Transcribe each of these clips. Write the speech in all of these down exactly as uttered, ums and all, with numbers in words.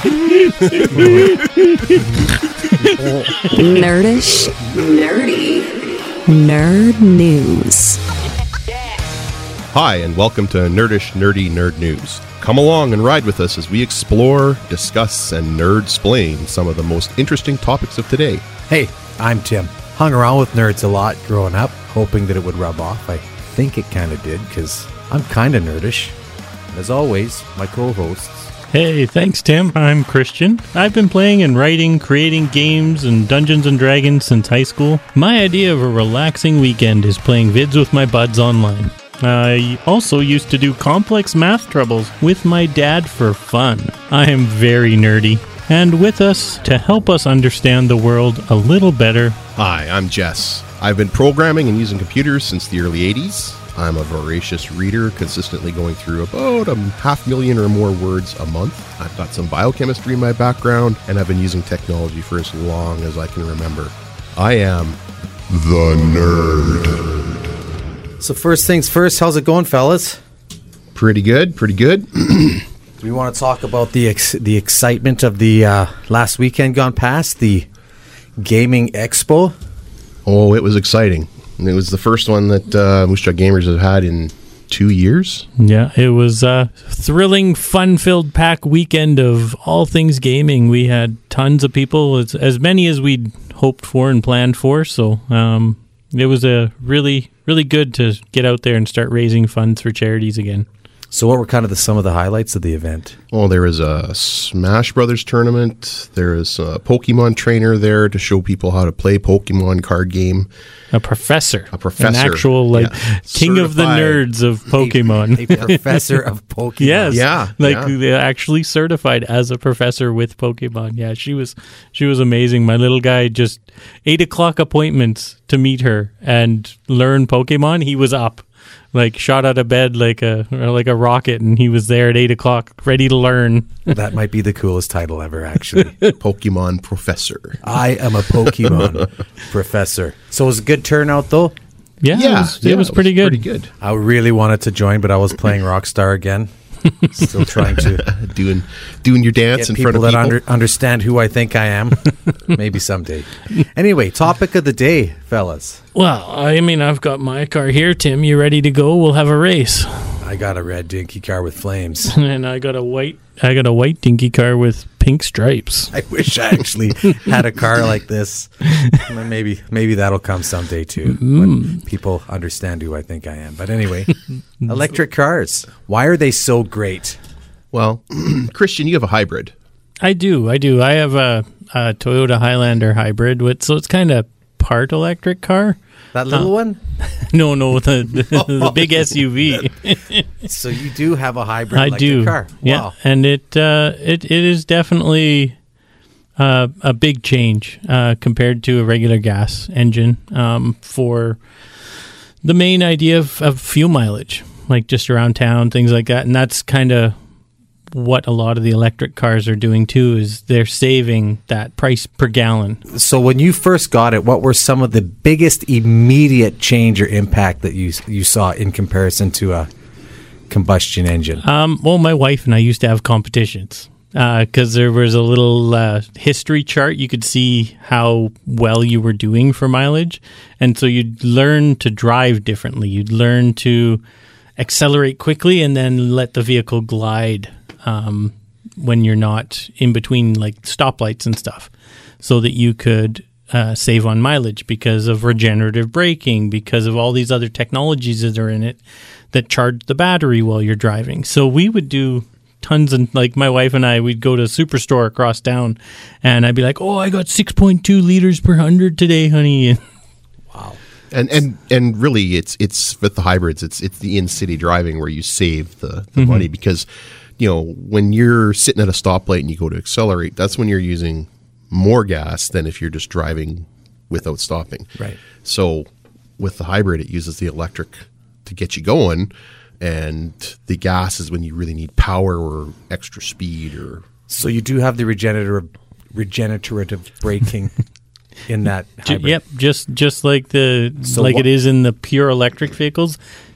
Nerdish, nerdy, nerd news. Hi, and welcome to Nerdish, Nerdy, Nerd News. Come along and ride with us as we explore, discuss, and nerd-splain some of the most interesting topics of today. Hey, I'm Tim. Hung around with nerds a lot growing up, hoping that it would rub off. I think it kind of did, because I'm kind of nerdish. And as always, my co-hosts. Hey, thanks, Tim. I'm Christian. I've been playing and writing, creating games and Dungeons and Dragons since high school. My idea of a relaxing weekend is playing vids with my buds online. I also used to do complex math troubles with my dad for fun. I am very nerdy. And with us to help us understand the world a little better. Hi, I'm Jess. I've been programming and using computers since the early eighties. I'm a voracious reader, consistently going through about a half million or more words a month. I've got some biochemistry in my background, and I've been using technology for as long as I can remember. I am the nerd. So first things first, how's it going, fellas? Pretty good, pretty good. We want to talk about the ex- the excitement of the uh, last weekend gone past, the Gaming Expo. Oh, it was exciting. It was the first one that uh, Moose Jaw Gamers have had in two years. Yeah, it was a thrilling, fun-filled pack weekend of all things gaming. We had tons of people, as, as many as we'd hoped for and planned for. So um, it was a really, really good to get out there and start raising funds for charities again. So what were kind of the, some of the highlights of the event? Well, there was a Smash Brothers tournament. There was a Pokemon trainer there to show people how to play Pokemon card game. A professor. A professor. An actual, like, yeah. king of the nerds of Pokemon. A, a professor of Pokemon. Yes. Yeah. Like, yeah. they're actually certified as a professor with Pokemon. Yeah, she was she was amazing. My little guy just eight o'clock appointments to meet her and learn Pokemon. He was up. Like, shot out of bed like a like a rocket, and he was there at eight o'clock, ready to learn. That might be the coolest title ever, actually. Pokemon Professor. I am a Pokemon Professor. So it was a good turnout, though? Yeah, yeah, it was, yeah, it was pretty it was good. Pretty good. I really wanted to join, but I was playing Rockstar again. Still trying to doing doing your dance get in people front of that people. under, understand who I think I am. Maybe someday. Anyway, topic of the day, fellas. Well, I mean, I've got my car here. Tim, you ready to go? We'll have a race. I got a red dinky car with flames. And I got a white I got a white dinky car with pink stripes. I wish I actually had a car like this. Maybe maybe that'll come someday too, mm. when people understand who I think I am. But anyway, electric cars. Why are they so great? Well, Christian, you have a hybrid. I do. I do. I have a, a Toyota Highlander hybrid, with, so it's kind of part electric car. That little uh, one? No, no, the the, the big S U V. So you do have a hybrid I electric do. car. Wow. Yeah, and it uh, it it is definitely uh, a big change uh, compared to a regular gas engine um, for the main idea of, of fuel mileage, like just around town, things like that. And that's kind of what a lot of the electric cars are doing too, is they're saving that price per gallon. So when you first got it, what were some of the biggest immediate change or impact that you you saw in comparison to a combustion engine? Um, well, my wife and I used to have competitions because uh, there was a little uh, history chart. You could see how well you were doing for mileage. And so you'd learn to drive differently. You'd learn to accelerate quickly and then let the vehicle glide Um, when you're not in between like stoplights and stuff, so that you could uh, save on mileage because of regenerative braking, because of all these other technologies that are in it that charge the battery while you're driving. So we would do tons, and like my wife and I, we'd go to a superstore across town, and I'd be like, "Oh, I got six point two liters per hundred today, honey." Wow. And and and really, it's it's with the hybrids, it's it's the in city driving where you save the, the Mm-hmm. money, because you know, when you're sitting at a stoplight and you go to accelerate, that's when you're using more gas than if you're just driving without stopping. Right. So with the hybrid, it uses the electric to get you going, and the gas is when you really need power or extra speed. Or so you do have the regenerative regenerative braking in that hybrid. Yep, just just like the So like what- it is in the pure electric vehicles.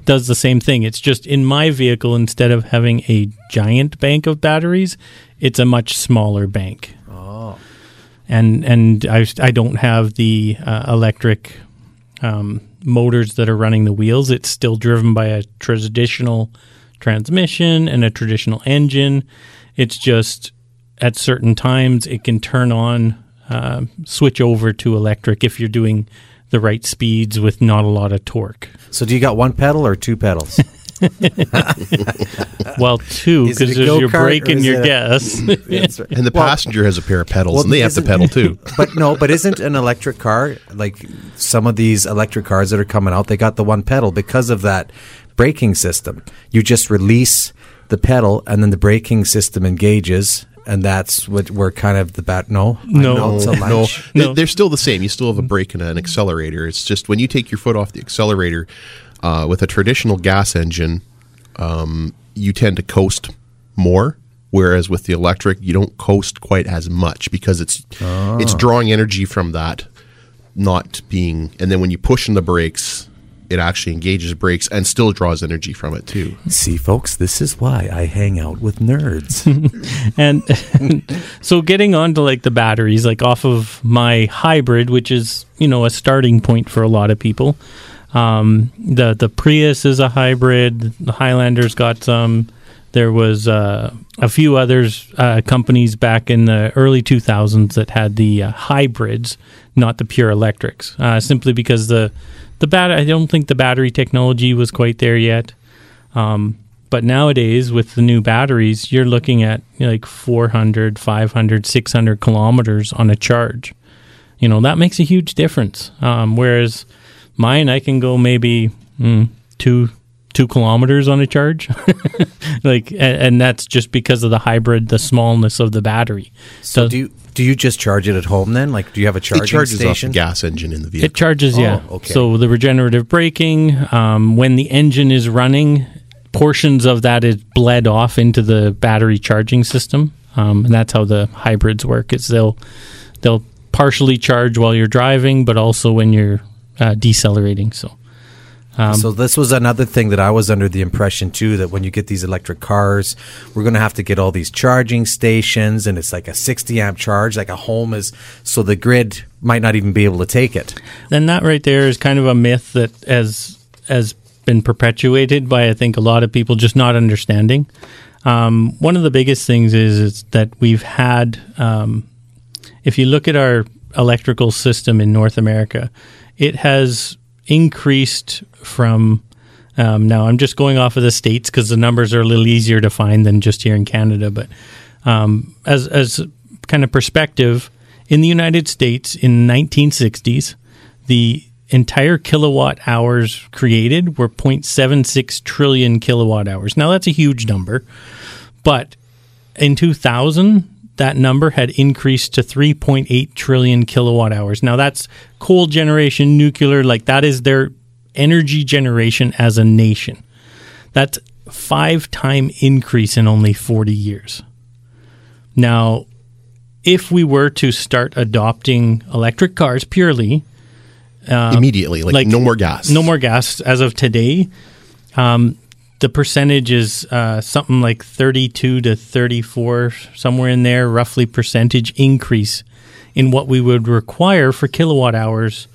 does the same thing. It's just in my vehicle, instead of having a giant bank of batteries, it's a much smaller bank. Oh. And and I, I don't have the uh, electric um, motors that are running the wheels. It's still driven by a traditional transmission and a traditional engine. It's just at certain times it can turn on, uh, switch over to electric if you're doing the right speeds with not a lot of torque. So do you got one pedal or two pedals? Well, two, Is it because a you're go-kart or breaking is your it a- gas. That's right. And the Well, passenger has a pair of pedals, well, and they have to isn't- pedal too. But no, but isn't an electric car, like some of these electric cars that are coming out, they got the one pedal because of that braking system. You just release the pedal and then the braking system engages, and that's what we're kind of the bat. No, I No. know it's a No, lunch. they- No. they're still the same. You still have a brake and an accelerator. It's just when you take your foot off the accelerator uh, with a traditional gas engine, um, you tend to coast more. Whereas with the electric, you don't coast quite as much because it's it's drawing energy from that not being. And then when you push in the brakes, it actually engages brakes and still draws energy from it too. See, folks, this is why I hang out with nerds. And so getting on to like the batteries, like off of my hybrid, which is, you know, a starting point for a lot of people. Um, the, the Prius is a hybrid. The Highlander's got some. There was uh, a few others, uh, companies back in the early two thousands that had the uh, hybrids, not the pure electrics, uh, simply because the the bat- I don't think the battery technology was quite there yet. Um, but nowadays, with the new batteries, you're looking at, you know, like four hundred, five hundred, six hundred kilometers on a charge. You know, that makes a huge difference. Um, whereas mine, I can go maybe mm, two two kilometers on a charge. like, and, and that's just because of the hybrid, the smallness of the battery. So do you do you just charge it at home then? Like, do you have a charging It charges station? off the gas engine in the vehicle. It charges, yeah. Oh, okay. So the regenerative braking, um, when the engine is running, portions of that is bled off into the battery charging system, um, and that's how the hybrids work. Is they'll they'll partially charge while you're driving, but also when you're uh, decelerating. So. Um, so this was another thing that I was under the impression too, that when you get these electric cars, we're going to have to get all these charging stations, and it's like a sixty amp charge, like a home is, so the grid might not even be able to take it. And that right there is kind of a myth that has has been perpetuated by, I think, a lot of people just not understanding. Um, one of the biggest things is, is that we've had, um, if you look at our electrical system in North America, it has increased from, um, now I'm just going off of the States because the numbers are a little easier to find than just here in Canada, but um, as, as kind of perspective, in the United States in the nineteen sixties, the entire kilowatt hours created were zero point seven six trillion kilowatt hours. Now that's a huge number, but in two thousand, that number had increased to three point eight trillion kilowatt hours. Now that's coal generation, nuclear, like that is their energy generation as a nation. That's five time increase in only forty years. Now, if we were to start adopting electric cars purely, Immediately, like, like no more gas. no more gas as of today, um, the percentage is uh, something like thirty-two to thirty-four, somewhere in there, roughly percentage increase in what we would require for kilowatt hours.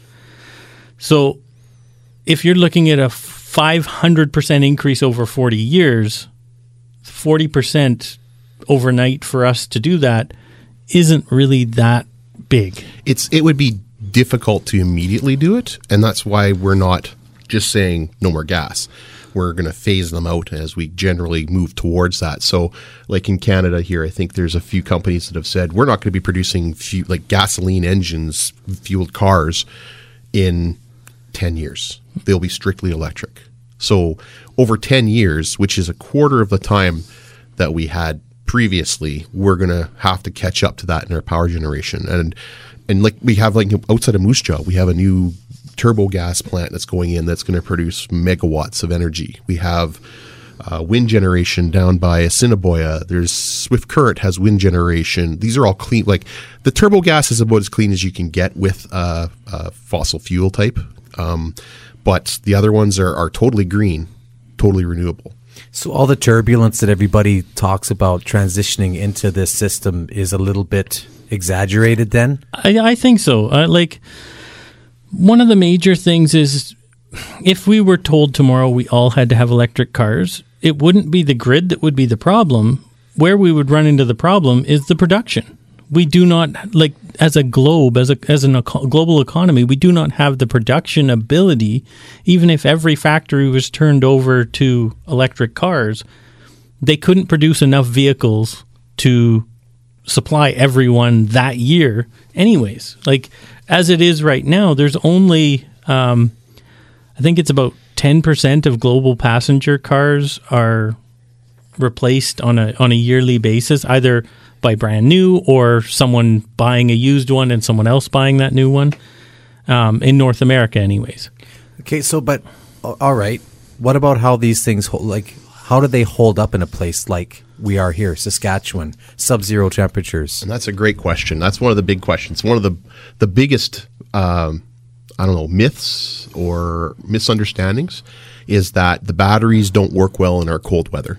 So if you're looking at a five hundred percent increase over forty years, forty percent overnight for us to do that isn't really that big. It's it would be difficult to immediately do it, and that's why we're not just saying no more gas. We're going to phase them out as we generally move towards that. So, like in Canada here, I think there's a few companies that have said we're not going to be producing fu- like gasoline engines fueled cars in ten years. They'll be strictly electric. So, over ten years, which is a quarter of the time that we had previously, we're going to have to catch up to that in our power generation. And and like we have, like outside of Moose Jaw, we have a new turbo gas plant that's going in that's going to produce megawatts of energy. We have uh, wind generation down by Assiniboia. There's Swift Current has wind generation. These are all clean. Like the turbo gas is about as clean as you can get with uh, uh, fossil fuel type. Um, but the other ones are, are totally green. totally renewable. So all the turbulence that everybody talks about transitioning into this system is a little bit exaggerated then? I, I think so. Uh, like, one of the major things is if we were told tomorrow we all had to have electric cars, it wouldn't be the grid that would be the problem. Where we would run into the problem is the production. We do not, like, as a globe, as a as a eco- global economy, we do not have the production ability. Even if every factory was turned over to electric cars, they couldn't produce enough vehicles to supply everyone that year anyways. Like, as it is right now, there's only, um, I think it's about ten percent of global passenger cars are replaced on a on a yearly basis, either by brand new or someone buying a used one and someone else buying that new one, um, in North America anyways. Okay, so, but, all right. What about how these things, hold, like, how do they hold up in a place like we are here, Saskatchewan, sub-zero temperatures? And that's a great question. That's one of the big questions. One of the the biggest, um, I don't know, myths or misunderstandings is that the batteries don't work well in our cold weather.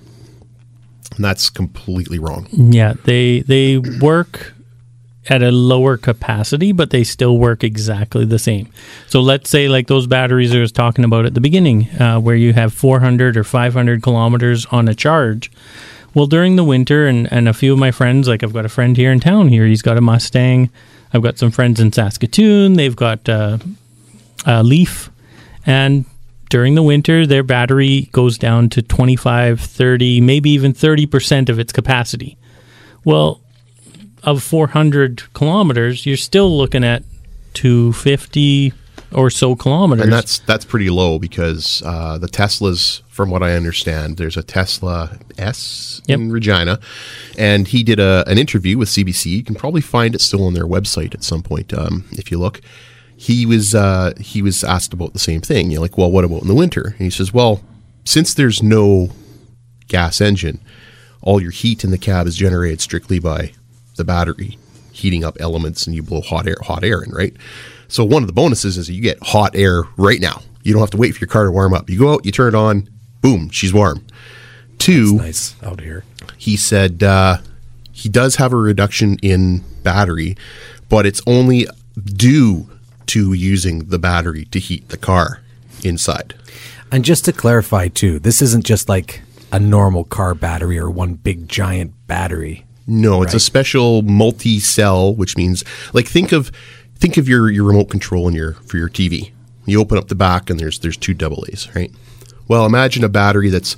And that's completely wrong. Yeah, they they work at a lower capacity, but they still work exactly the same. So let's say like those batteries I was talking about at the beginning, uh, where you have four hundred or five hundred kilometers on a charge. Well, during the winter, and, and a few of my friends, like I've got a friend here in town here, he's got a Mustang. I've got some friends in Saskatoon. They've got uh, a Leaf. And during the winter, their battery goes down to twenty-five, thirty, maybe even thirty percent of its capacity. Well, of four hundred kilometers, you're still looking at two hundred fifty or so kilometers. And that's that's pretty low because uh, the Teslas, from what I understand, there's a Tesla S Yep. in Regina, and he did a, an interview with C B C. You can probably find it still on their website at some point um, if you look. He was uh, he was asked about the same thing. You're like, well, what about in the winter? And he says, well, since there's no gas engine, all your heat in the cab is generated strictly by the battery heating up elements, and you blow hot air hot air in, right? So one of the bonuses is you get hot air right now. You don't have to wait for your car to warm up. You go out, you turn it on, boom, she's warm. Two, That's nice out here. he said uh, he does have a reduction in battery, but it's only due to using the battery to heat the car inside. And just to clarify, too, this isn't just like a normal car battery or one big giant battery. No, it's Right. a special multi-cell, which means like think of think of your, your remote control in your for your T V. You open up the back and there's there's two double A's, right? Well, imagine a battery that's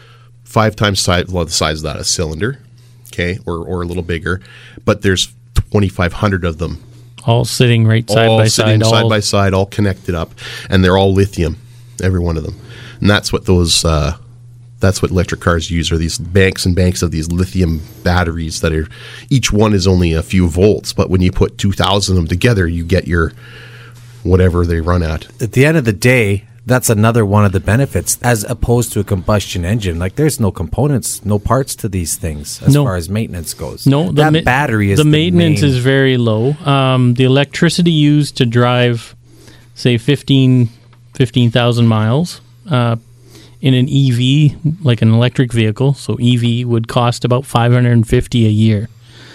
five times size, well, the size of that, a cylinder, okay, or or a little bigger, but there's twenty-five hundred of them, all sitting right side all by sitting side. side all, by side, all connected up, and they're all lithium, every one of them, and that's what those. Uh, That's what electric cars use, are these banks and banks of these lithium batteries that are, each one is only a few volts, but when you put two thousand of them together, you get your whatever they run at. At the end of the day, that's another one of the benefits as opposed to a combustion engine. Like there's no components, no parts to these things as No. far as maintenance goes. No, the that ma- battery is the, the maintenance main- is very low. Um, the electricity used to drive, say, fifteen thousand miles uh, in an E V, like an electric vehicle, so E V would cost about five hundred fifty dollars a year,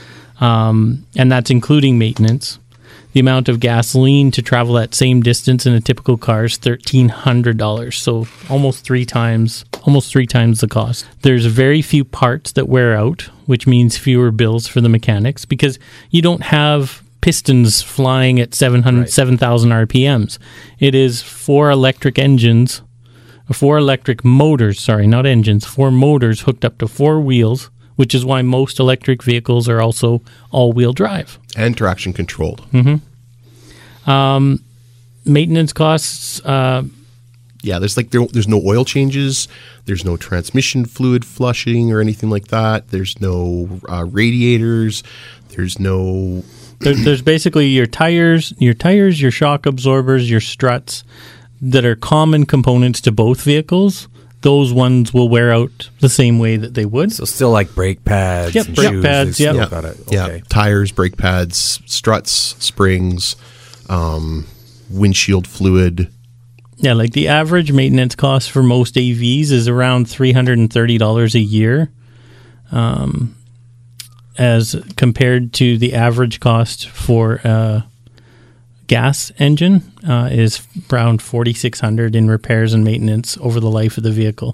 um, and that's including maintenance. The amount of gasoline to travel that same distance in a typical car is thirteen hundred dollars, so almost three times, almost three times the cost. There's very few parts that wear out, which means fewer bills for the mechanics because you don't have pistons flying at seven hundred, Right. seven thousand R P Ms. It is four electric engines, four electric motors, sorry, not engines, four motors hooked up to four wheels, which is why most electric vehicles are also all-wheel drive. And traction controlled. Maintenance costs, uh, Yeah, there's like there, there's no oil changes, there's no transmission fluid flushing or anything like that. There's no uh, radiators. There's no there, there's basically your tires, your tires, your shock absorbers, your struts that are common components to both vehicles. Those ones will wear out the same way that they would. So still like brake pads Yep, and brake shoes. pads, they still yep. got it. yeah Okay. tires, brake pads, struts, springs, um, windshield fluid, Yeah, like the average maintenance cost for most A Vs is around three hundred thirty dollars a year, um, as compared to the average cost for a gas engine uh, is around forty-six hundred dollars in repairs and maintenance over the life of the vehicle.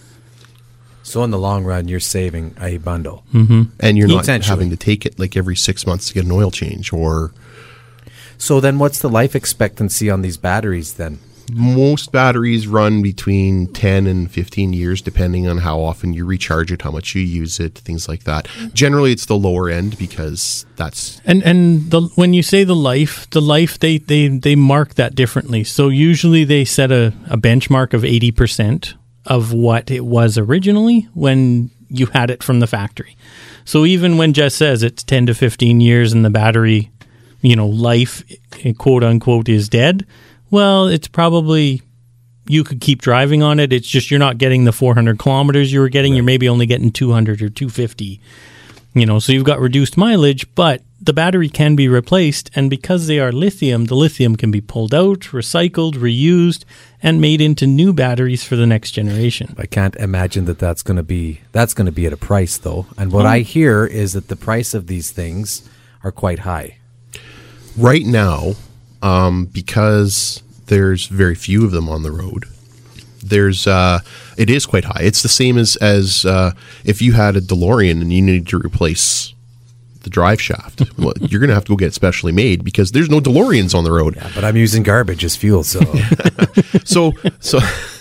So in the long run, you're saving a bundle. Mm-hmm. And you're not Essentially. having to take it like every six months to get an oil change. Or So then what's the life expectancy on these batteries then? most batteries run between ten and fifteen years, depending on how often you recharge it, how much you use it, things like that. Generally, it's the lower end because that's... And and the when you say the life, the life, they, they, they mark that differently. So usually they set a, a benchmark of eighty percent of what it was originally when you had it from the factory. So even when Jess says it's ten to fifteen years and the battery, you know, life, quote unquote, is dead, well, it's probably, you could keep driving on it. It's just you're not getting the four hundred kilometers you were getting. Right. You're maybe only getting two hundred or two fifty. You know, so you've got reduced mileage, but the battery can be replaced. And because they are lithium, the lithium can be pulled out, recycled, reused, and made into new batteries for the next generation. I can't imagine that that's going to be that's going to be at a price, though. And what Oh. I hear is that the price of these things are quite high. Right now, um, because there's very few of them on the road, there's uh, it is quite high. It's the same as, as uh, if you had a DeLorean and you needed to replace the drive shaft. Well, you're going to have to go get it specially made because there's no DeLoreans on the road. Yeah, but I'm using garbage as fuel, so So, so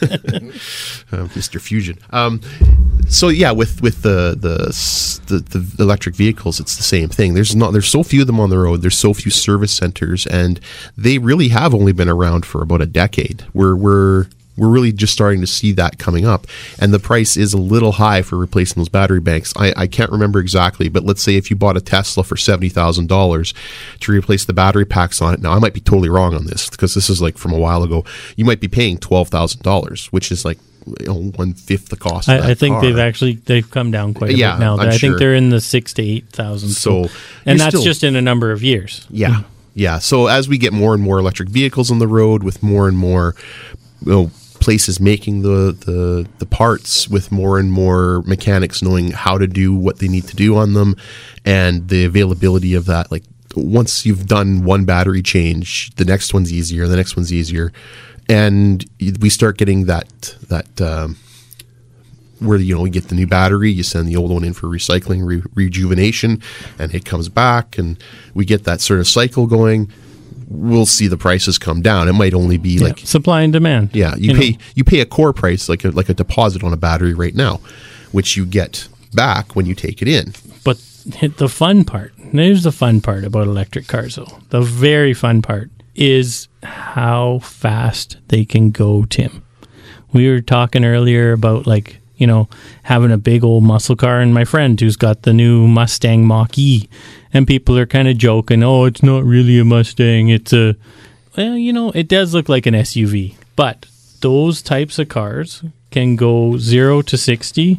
uh, Mister Fusion. Um, so yeah, with with the, the the the electric vehicles, it's the same thing. There's not there's so few of them on the road. There's so few service centers, and they really have only been around for about a decade. We're we're we're really just starting to see that coming up, and the price is a little high for replacing those battery banks. I, I can't remember exactly, but let's say if you bought a Tesla for seventy thousand dollars to replace the battery packs on it. Now, I might be totally wrong on this because this is like from a while ago. You might be paying twelve thousand dollars, which is like, you know, one fifth the cost. Of that I, I think car. they've actually they've come down quite a Yeah, bit now. I'm I sure. think they're in the six to eight thousand. So, and you're that's still- just in a number of years. Yeah. Yeah. So as we get more and more electric vehicles on the road with more and more, you know, places making the, the, the parts, with more and more mechanics knowing how to do what they need to do on them, and the availability of that, like once you've done one battery change, the next one's easier, the next one's easier. And we start getting that, that, um, where, you know, we get the new battery, you send the old one in for recycling, re- rejuvenation, and it comes back, and we get that sort of cycle going. We'll see the prices come down. It might only be Yeah, like, supply and demand. yeah, you, You pay know. you pay a core price, like a like a deposit on a battery right now, which you get back when you take it in. But the fun part, there's the fun part about electric cars, though. The very fun part is how fast they can go, Tim. We were talking earlier about, like, you know, having a big old muscle car, and my friend who's got the new Mustang Mach-E, and people are kind of joking, oh, it's not really a Mustang, it's a, well, you know, it does look like an S U V, but those types of cars can go zero to sixty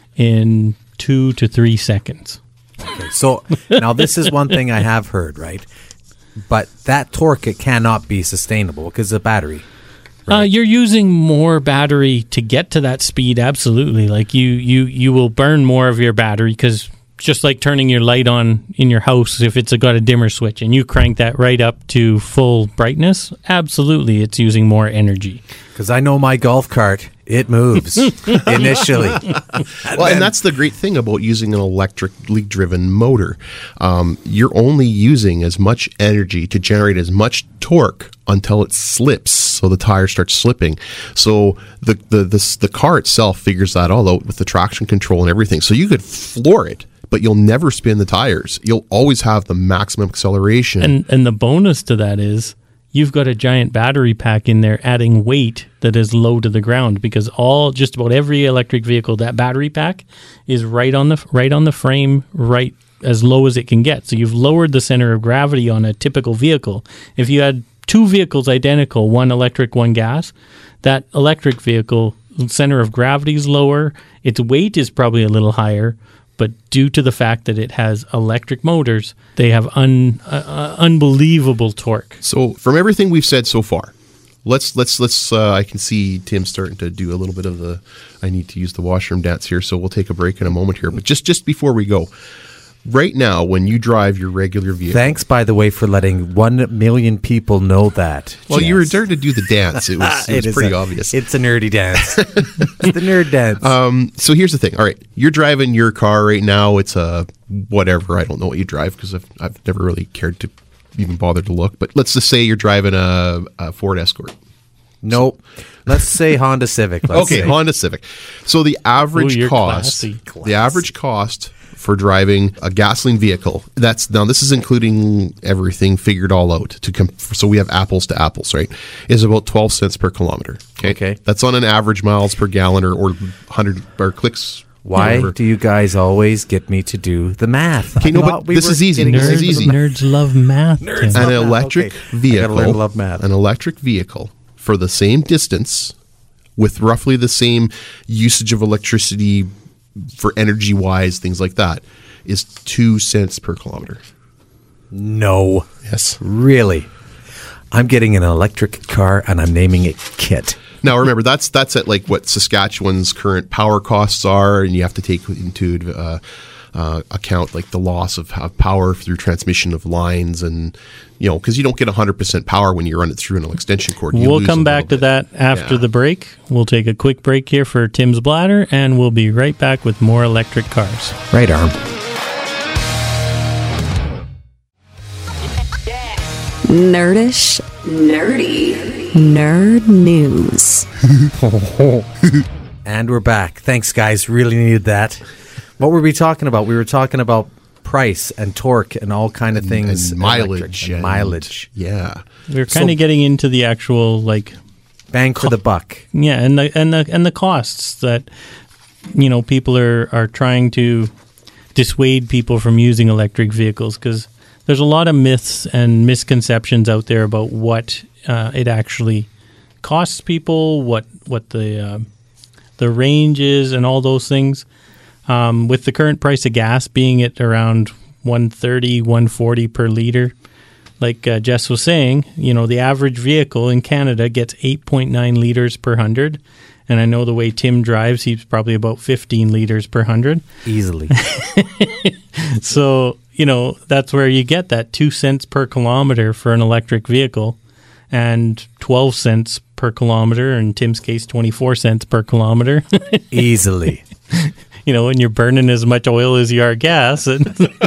in two to three seconds. Okay, so now this is one thing I have heard, right? But that torque, it cannot be sustainable because of the battery. Uh, you're using more battery to get to that speed, absolutely. Like you, you, you will burn more of your battery because just like turning your light on in your house, if it's a, got a dimmer switch and you crank that right up to full brightness, absolutely, it's using more energy. Because I know my golf cart, it moves initially. Well, and that's the great thing about using an electrically driven motor. Um, you're only using as much energy to generate as much torque until it slips, so the tire starts slipping. So the the the, the car itself figures that all out with the traction control and everything. So you could floor it, but you'll never spin the tires. You'll always have the maximum acceleration. And and the bonus to that is you've got a giant battery pack in there adding weight that is low to the ground, because all just about every electric vehicle, that battery pack is right on the right on the frame, right as low as it can get. So you've lowered the center of gravity on a typical vehicle. If you had two vehicles identical, one electric, one gas, that electric vehicle center of gravity is lower, its weight is probably a little higher, but due to the fact that it has electric motors, they have un, uh, uh, unbelievable torque. So from everything we've said so far, let's let's let's. Uh, I can see Tim starting to do a little bit of the. I need to use the washroom dance here, so we'll take a break in a moment here. But just just before we go, right now, when you drive your regular vehicle, Thanks, by the way, for letting one million people know that. well, you Jess. were starting to do the dance. It was, it was is pretty a- obvious. It's a nerdy dance. It's the nerd dance. Um, so here's the thing. All right, you're driving your car right now. It's a whatever. I don't know what you drive because I've I've never really cared to even bother to look. But let's just say you're driving a, a Ford Escort. Nope. Let's say Honda Civic. Let's Okay, say. Honda Civic. So the average Ooh, you're cost, classy. the average cost for driving a gasoline vehicle. That's now this is including everything figured all out to com- so we have apples to apples, right? Is about twelve cents per kilometer. Okay, Okay. that's on an average miles per gallon or or hundred or clicks. Why whatever. do you guys always get me to do the math? Okay, I no, but thought we this were is easy. getting This is into easy. the- Nerds love math. Tim. Nerds An love math. electric Okay. I vehicle, gotta learn to love math. an electric vehicle for the same distance with roughly the same usage of electricity for energy wise, things like that, is two cents per kilometer. No. Yes. Really? I'm getting an electric car and I'm naming it Kit. Now remember that's that's at like what Saskatchewan's current power costs are, and you have to take into uh, uh, account like the loss of, of power through transmission of lines, and you know because you don't get one hundred percent power when you run it through an extension cord. You We'll lose come a back to little bit. that after Yeah. the break. We'll take a quick break here for Tim's bladder, and we'll be right back with more electric cars. Right arm. Nerdish, nerdy, nerd news. And we're back. Thanks, guys. Really needed that. What were we talking about? We were talking about price and torque and all kind of things. and electric mileage, and and- mileage. Yeah. We're kind of So- getting into the actual like Bang for the buck. yeah, and the and the and the costs that you know people are are trying to dissuade people from using electric vehicles because there's a lot of myths and misconceptions out there about what uh, it actually costs people, what what the uh, the range is, and all those things. Um, with the current price of gas being at around one thirty, one forty per liter, like uh, Jess was saying, you know, the average vehicle in Canada gets eight point nine liters per hundred. And I know the way Tim drives, he's probably about fifteen liters per hundred. Easily. So, you know, that's where you get that two cents per kilometer for an electric vehicle and twelve cents per kilometer, in Tim's case, twenty-four cents per kilometer. Easily. You know, when you're burning as much oil as you are gas. And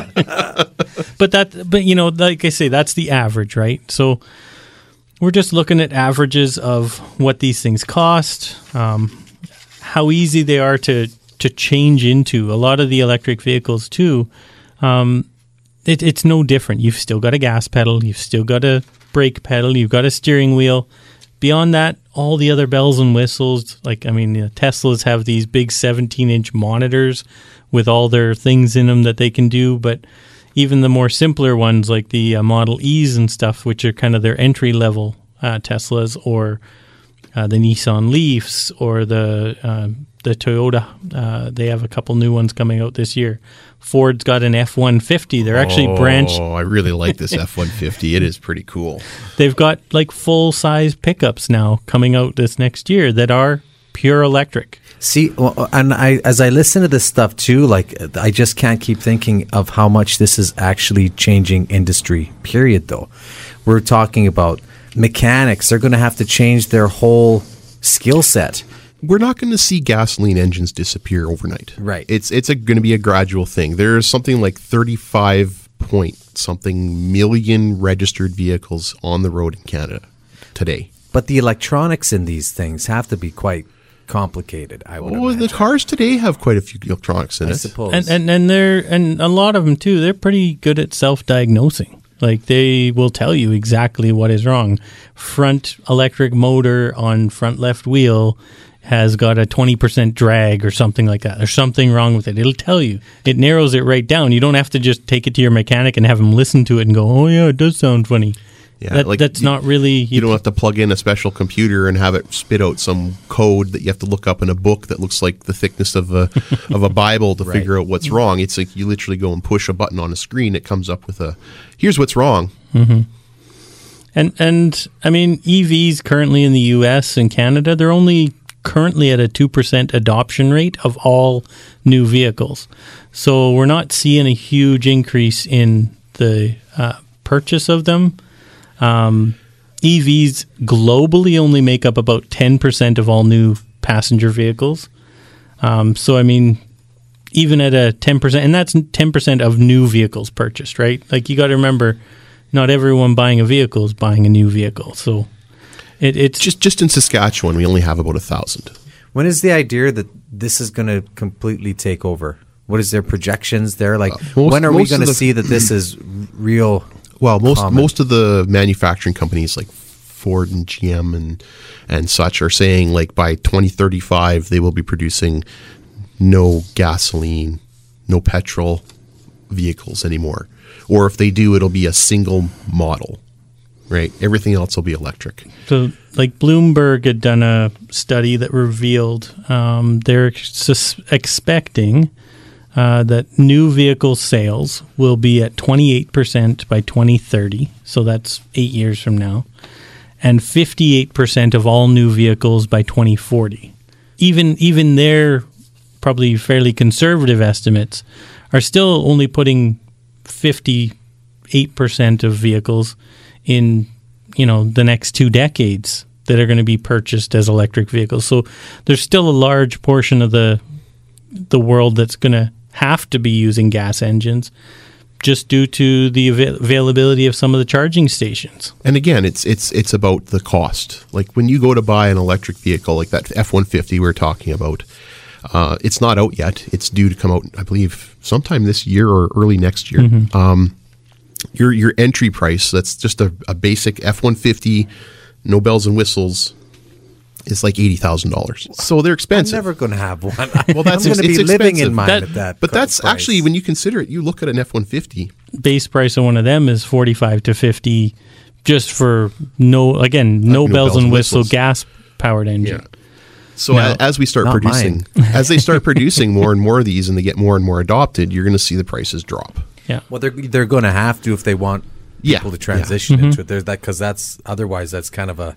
but that, but you know, like I say, that's the average, right? So we're just looking at averages of what these things cost, um, how easy they are to to change into. A lot of the electric vehicles too, um, it, it's no different. You've still got a gas pedal, you've still got a brake pedal, you've got a steering wheel. Beyond that, all the other bells and whistles, like, I mean, you know, Teslas have these big seventeen-inch monitors with all their things in them that they can do, but even the more simpler ones, like the uh, Model E's and stuff, which are kind of their entry-level uh, Teslas, or uh, the Nissan Leafs, or the uh, the Toyota, uh, they have a couple new ones coming out this year. Ford's got an F one fifty. They're actually branched. Oh, I really like this F one fifty. It is pretty cool. They've got like full size pickups now coming out this next year that are pure electric. See, well, and I, as I listen to this stuff too, like I just can't keep thinking of how much this is actually changing industry. Period. Though, we're talking about mechanics; they're going to have to change their whole skill set. We're not going to see gasoline engines disappear overnight. Right. It's it's going to be a gradual thing. There's something like thirty-five point something million registered vehicles on the road in Canada today. But the electronics in these things have to be quite complicated. I would Oh, imagine. the cars today have quite a few electronics in I it. suppose. And, and and they're and a lot of them too. They're pretty good at self-diagnosing. Like they will tell you exactly what is wrong. Front electric motor on front left wheel has got a twenty percent drag or something like that. There's something wrong with it. It'll tell you. It narrows it right down. You don't have to just take it to your mechanic and have him listen to it and go, "Oh yeah, it does sound funny." Yeah, that, like that's you- not really. You don't have to plug in a special computer and have it spit out some code that you have to look up in a book that looks like the thickness of a of a Bible to Right. figure out what's wrong. It's like you literally go and push a button on a screen. It comes up with a, here's what's wrong. And and I mean, E Vs currently in the U S and Canada, they're only currently at a two percent adoption rate of all new vehicles. So we're not seeing a huge increase in the uh, purchase of them. Um, E Vs globally only make up about ten percent of all new passenger vehicles. Um, so, I mean, even at a ten percent, and that's ten percent of new vehicles purchased, right? Like, you got to remember, not everyone buying a vehicle is buying a new vehicle. So it, it's Just just in Saskatchewan, we only have about a thousand. When is the idea that this is going to completely take over? What is their projections there? Like, Uh, most- when are we most going to of the- see that this is real? Well, most common? most of the manufacturing companies like Ford and G M and and such are saying like by twenty thirty-five they will be producing no gasoline, no petrol vehicles anymore. Or if they do, it'll be a single model, right? Everything else will be electric. So, like Bloomberg had done a study that revealed um, they're sus- expecting uh, that new vehicle sales will be at twenty-eight percent by twenty thirty. So that's eight years from now. And fifty-eight percent of all new vehicles by twenty forty. Even, even their probably fairly conservative estimates are still only putting fifty-eight percent of vehicles in, you know, the next two decades that are going to be purchased as electric vehicles. So there's still a large portion of the the world that's going to have to be using gas engines just due to the avail- availability of some of the charging stations. And again, it's it's it's about the cost. Like when you go to buy an electric vehicle like that F one fifty we were talking about, uh, it's not out yet. It's due to come out, I believe, sometime this year or early next year. Mm-hmm. Um, your your entry price, that's just a, a basic F one fifty, no bells and whistles, is like eighty thousand dollars. So they're I'm expensive. never going to have one. Well, that's I'm going to it's be living expensive. in mine That- at that. But co- that's price. actually, when you consider it, you look at an F one fifty. Base price of one of them is forty-five to fifty just for no, again, no, no bells, bells and and whistle whistles. gas powered engine. So No, a- as we start not producing, as they start producing more and more of these and they get more and more adopted, you're going to see the prices drop. Yeah. Well, they're they're going to have to if they want Yeah, people to yeah. transition Mm-hmm. into it. There's that because that's otherwise that's kind of a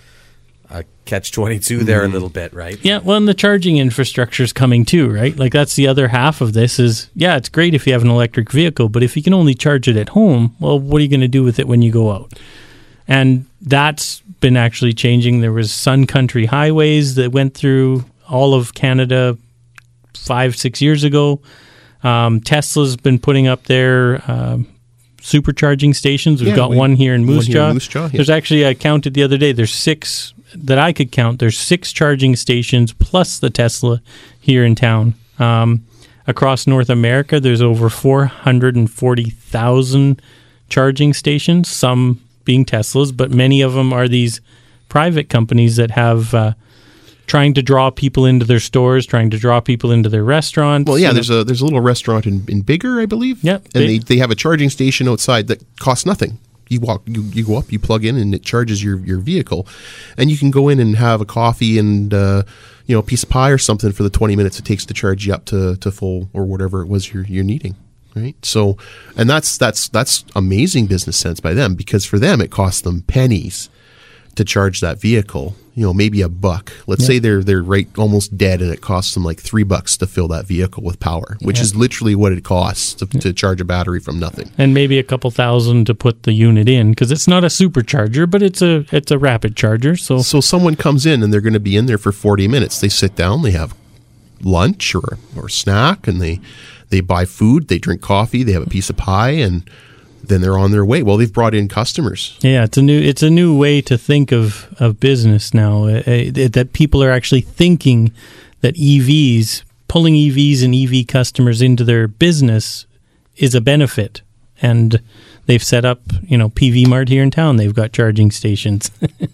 a catch twenty-two there a little bit, right? Yeah, well, and the charging infrastructure is coming too, right? Like that's the other half of this is, yeah, it's great if you have an electric vehicle, but if you can only charge it at home, well, what are you going to do with it when you go out? And that's been actually changing. There was Sun Country Highways that went through all of Canada five, six years ago. Um, Tesla's been putting up their um, supercharging stations. We've Yeah, got we- one here in one Moose here in Jaw. Moose Jaw, yeah. There's actually, I counted the other day, there's six that I could count. There's six charging stations plus the Tesla here in town. Um, across North America, there's over four hundred forty thousand charging stations, some being Teslas, but many of them are these private companies that have uh, trying to draw people into their stores, trying to draw people into their restaurants. Well, yeah, you know. there's a there's a little restaurant in, in Bigger, I believe. Yep, and big. they, they have a charging station outside that costs nothing. You walk, you, you go up, you plug in, and it charges your, your vehicle, and you can go in and have a coffee and uh, you know a piece of pie or something for the twenty minutes it takes to charge you up to, to full or whatever it was you're you're needing. Right. So, and that's that's that's amazing business sense by them, because for them it costs them pennies to charge that vehicle. You know, maybe a buck. Let's Yeah. say they're they're right almost dead, and it costs them like three bucks to fill that vehicle with power, which Yeah. is literally what it costs to, to charge a battery from nothing. and maybe a couple thousand to put the unit in, because it's not a supercharger, but it's a it's a rapid charger. So So someone comes in and they're going to be in there for forty minutes. They sit down, they have lunch or or snack, and they they buy food, they drink coffee, they have a piece of pie, and then they're on their way. Well, they've brought in customers. yeah, it's a new it's a new way to think of, of business now. Uh, uh, that people are actually thinking that E Vs, pulling E Vs and E V customers into their business, is a benefit. And they've set up, you know, P V Mart here in town. They've got charging stations.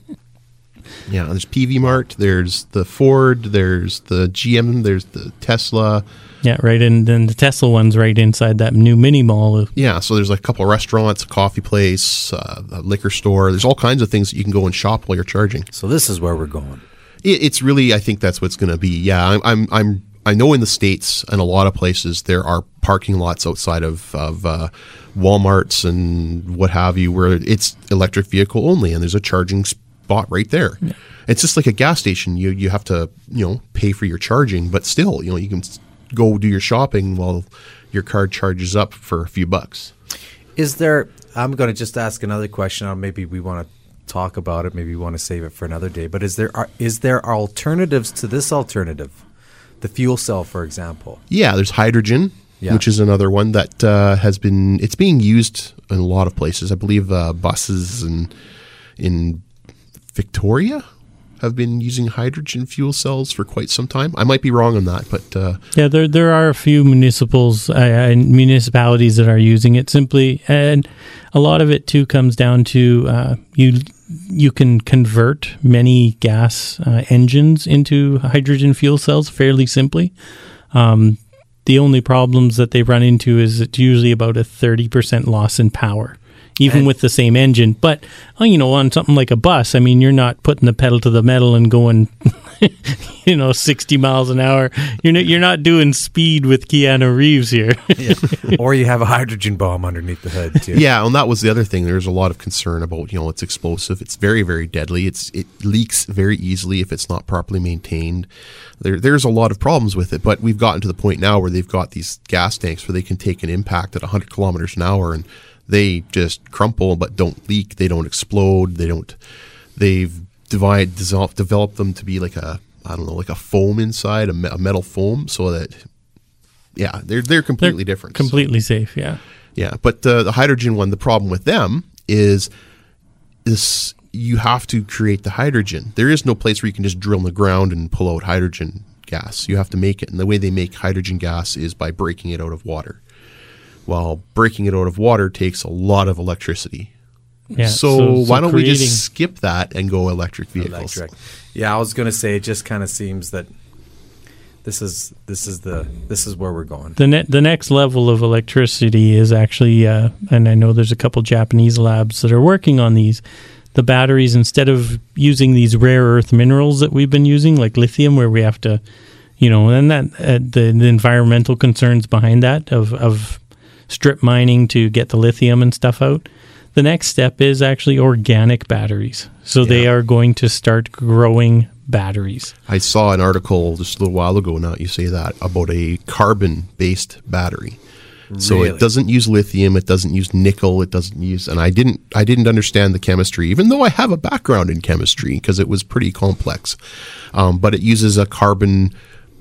Yeah, there's P V Mart, there's the Ford, there's the G M, there's the Tesla. Yeah, right. And then the Tesla one's right inside that new mini mall. Yeah, so there's like a couple of restaurants, a coffee place, uh, a liquor store. There's all kinds of things that you can go and shop while you're charging. So this is where we're going. It, it's really, I think that's what's going to be. Yeah, I'm, I'm, I'm, I know in the States and a lot of places there are parking lots outside of, of uh, Walmarts and what have you, where it's electric vehicle only, and there's a charging spot right there. Yeah. It's just like a gas station. You you have to, you know, pay for your charging, but still, you know, you can go do your shopping while your card charges up for a few bucks. Is there, I'm going to just ask another question, or maybe we want to talk about it, maybe we want to save it for another day, but is there is there alternatives to this alternative? The fuel cell, for example. Yeah, there's hydrogen, yeah. which is another one that uh, has been, it's being used in a lot of places. I believe uh, buses and in Victoria have been using hydrogen fuel cells for quite some time. I might be wrong on that, but uh, yeah, there there are a few municipals uh, municipalities that are using it simply, and a lot of it too comes down to uh, you you can convert many gas uh, engines into hydrogen fuel cells fairly simply. Um, the only problems that they run into is it's usually about a thirty percent loss in power. Even and with the same engine. But, you know, on something like a bus, I mean, you're not putting the pedal to the metal and going, you know, sixty miles an hour. You're not, you're not doing speed with Keanu Reeves here. Yeah. Or you have a hydrogen bomb underneath the hood, too. Yeah, and that was the other thing. There's a lot of concern about, you know, it's explosive. It's very, very deadly. It's It leaks very easily if it's not properly maintained. There, There's a lot of problems with it. But we've gotten to the point now where they've got these gas tanks where they can take an impact at one hundred kilometers an hour and they just crumple but don't leak. They don't explode. They don't. They've divide, dissolve, developed them to be like a I don't know, like a foam inside, a, me, a metal foam, so that yeah, they're they're completely they're different. Completely so. safe. Yeah. Yeah, but uh, the hydrogen one, the problem with them is this: you have to create the hydrogen. There is no place where you can just drill in the ground and pull out hydrogen gas. You have to make it, and the way they make hydrogen gas is by breaking it out of water. Well, breaking it out of water takes a lot of electricity. Yeah, so, so, so why don't creating... we just skip that and go electric vehicles? Electric. Yeah, I was going to say it just kind of seems that this is this is the this is where we're going. The ne- the next level of electricity is actually, uh, and I know there's a couple Japanese labs that are working on these. The batteries, instead of using these rare earth minerals that we've been using, like lithium, where we have to, you know, and that uh, the, the environmental concerns behind that of of strip mining to get the lithium and stuff out. The next step is actually organic batteries. So yeah. They are going to start growing batteries. I saw an article just a little while ago, now you say that, about a carbon-based battery. Really? So it doesn't use lithium, it doesn't use nickel, it doesn't use, and I didn't I didn't understand the chemistry, even though I have a background in chemistry, because it was pretty complex. Um, but it uses a carbon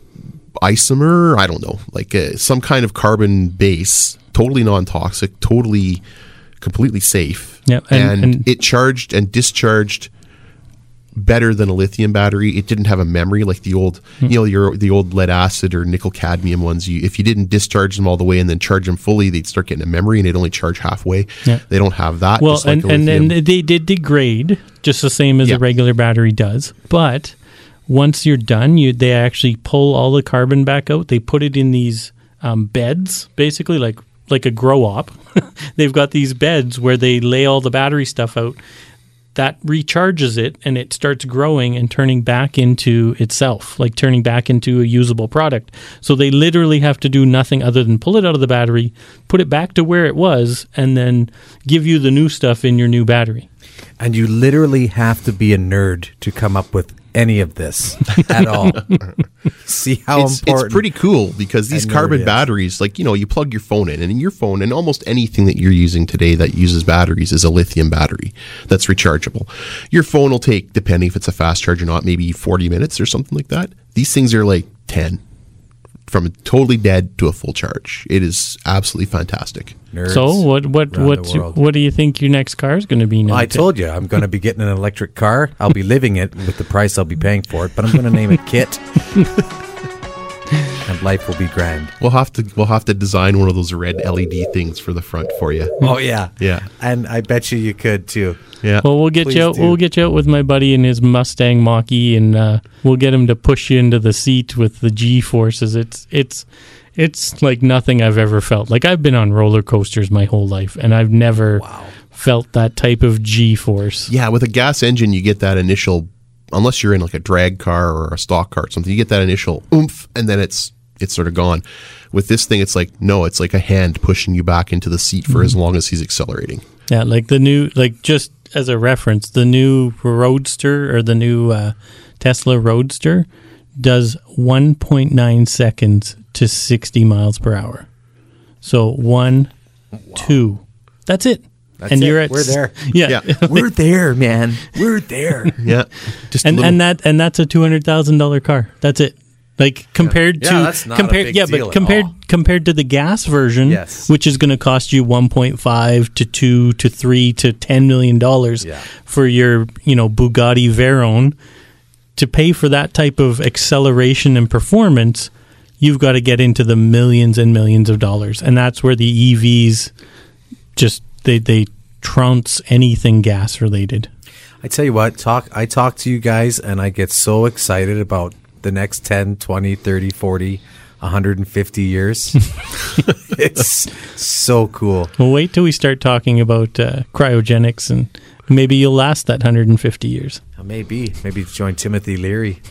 isomer, I don't know, like a, some kind of carbon base, totally non-toxic, totally, completely safe. Yeah, and, and, and it charged and discharged better than a lithium battery. It didn't have a memory like the old, mm-hmm. you know, your the old lead acid or nickel cadmium ones. You, if you didn't discharge them all the way and then charge them fully, they'd start getting a memory and they'd only charge halfway. Yeah. They don't have that. Well, and, like and then they did degrade just the same as yeah. a regular battery does. But once you're done, you they actually pull all the carbon back out. They put it in these um, beds, basically like like a grow op. They've got these beds where they lay all the battery stuff out. That recharges it, and it starts growing and turning back into itself, like turning back into a usable product. So they literally have to do nothing other than pull it out of the battery, put it back to where it was, and then give you the new stuff in your new battery. And you literally have to be a nerd to come up with any of this at all. See how it's, important. It's pretty cool because these carbon batteries, like, you know, you plug your phone in, and in your phone, and almost anything that you're using today that uses batteries is a lithium battery that's rechargeable. Your phone will take, depending if it's a fast charge or not, maybe forty minutes or something like that. These things are like ten. From totally dead to a full charge. It is absolutely fantastic. Nerds so what what what what do you think your next car is going to be now? Well, I told you I'm going to be getting an electric car. I'll be living it with the price I'll be paying for it, but I'm going to name it Kit. And life will be grand. We'll have to we'll have to design one of those red L E D things for the front for you. Oh yeah. Yeah. And I bet you you could too. Yeah. Well, we'll get Please you out. Do. We'll get you out with my buddy in his Mustang Mach-E, and uh, we'll get him to push you into the seat with the G forces. It's it's it's like nothing I've ever felt. Like, I've been on roller coasters my whole life, and I've never wow. felt that type of G force. Yeah, with a gas engine, you get that initial, unless you're in like a drag car or a stock car or something, you get that initial oomph, and then it's it's sort of gone. With this thing, it's like, no, it's like a hand pushing you back into the seat for mm-hmm. as long as he's accelerating. Yeah, like the new, like just as a reference, the new Roadster or the new uh, Tesla Roadster does one point nine seconds to sixty miles per hour. So one, wow. two, that's it. That's and it. you're at We're there. Yeah, yeah. We're there, man. We're there. Yeah, just and and that and that's a two hundred thousand dollar car. That's it. Like compared yeah. to yeah, that's not compared, a big yeah, deal but compared all. compared to the gas version, yes. which is going to cost you one point five to two to three to ten million dollars yeah. for your, you know, Bugatti Veyron, to pay for that type of acceleration and performance, you've got to get into the millions and millions of dollars, and that's where the E Vs just they they trounce anything gas related. I tell you what, talk I talk to you guys and I get so excited about the next ten, twenty, thirty, forty, one hundred fifty years. It's so cool. Well, wait till we start talking about uh, cryogenics, and maybe you'll last that one hundred fifty years. Maybe. Maybe join Timothy Leary.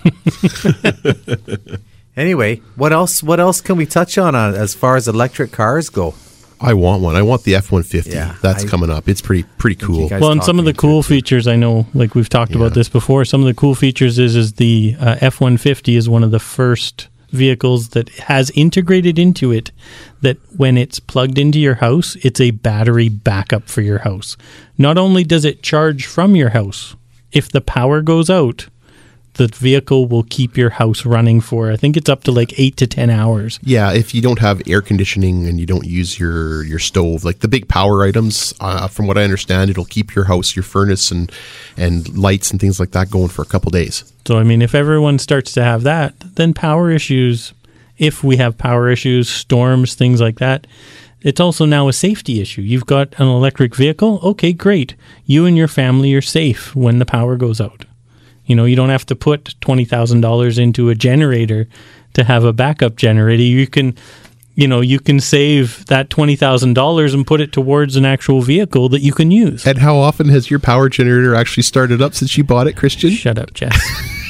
Anyway, what else What else can we touch on uh, as far as electric cars go? I want one. I want the F one fifty. Yeah, That's I, coming up. It's pretty pretty cool. Well, and some of the cool features, I know, like we've talked yeah. about this before, some of the cool features is is the uh, F one fifty is one of the first vehicles that has integrated into it that when it's plugged into your house, it's a battery backup for your house. Not only does it charge from your house, if the power goes out, the vehicle will keep your house running for, I think it's up to like eight to ten hours. Yeah, if you don't have air conditioning and you don't use your, your stove, like the big power items, uh, from what I understand, it'll keep your house, your furnace and and lights and things like that going for a couple days. So, I mean, if everyone starts to have that, then power issues, if we have power issues, storms, things like that, it's also now a safety issue. You've got an electric vehicle, okay, great. You and your family are safe when the power goes out. You know, you don't have to put twenty thousand dollars into a generator to have a backup generator. You can, you know, you can save that twenty thousand dollars and put it towards an actual vehicle that you can use. And how often has your power generator actually started up since you bought it, Christian? Shut up, Jess.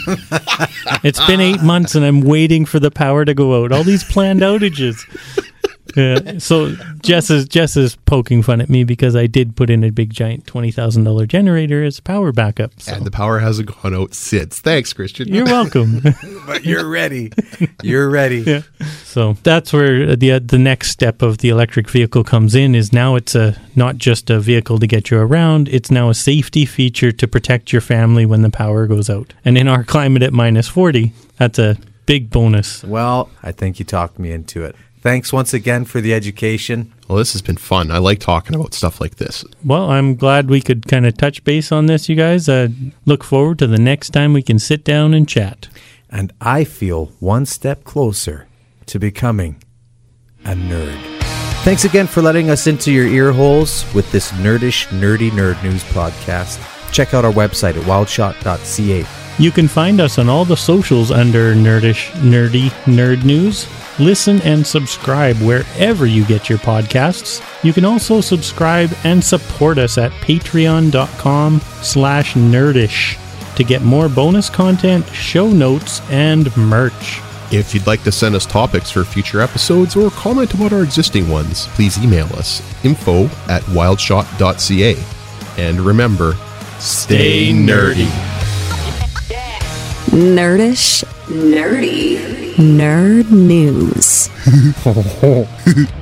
It's been eight months and I'm waiting for the power to go out. All these planned outages. Uh, so Jess is Jess is poking fun at me because I did put in a big giant twenty thousand dollar generator as power backup. So. And the power hasn't gone out since. Thanks, Christian. You're welcome. But you're ready. You're ready. Yeah. So that's where the the next step of the electric vehicle comes in. Is now it's a not just a vehicle to get you around. It's now a safety feature to protect your family when the power goes out. And in our climate at minus forty, that's a big bonus. Well, I think you talked me into it. Thanks once again for the education. Well, this has been fun. I like talking about stuff like this. Well, I'm glad we could kind of touch base on this, you guys. Uh, look forward to the next time we can sit down and chat. And I feel one step closer to becoming a nerd. Thanks again for letting us into your ear holes with this nerdish, nerdy nerd news podcast. Check out our website at wildshot dot c a. You can find us on all the socials under Nerdish, Nerdy, Nerd News. Listen and subscribe wherever you get your podcasts. You can also subscribe and support us at patreon.com slash nerdish to get more bonus content, show notes, and merch. If you'd like to send us topics for future episodes or comment about our existing ones, please email us info at wildshot dot c a. And remember, stay nerdy. Nerdish, nerdy, nerd news.